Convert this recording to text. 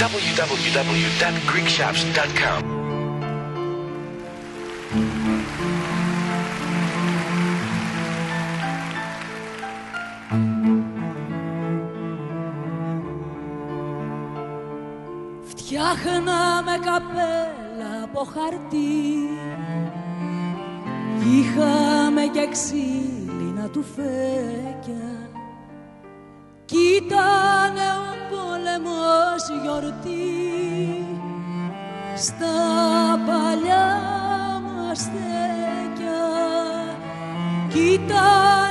www.greekshops.com. Φτιάχναμε καπέλα από χαρτί, είχαμε και ξύλινα τουφέκια, κι ήτανε ο πόλεμος γιορτή στα παλιά μας στέκια, κι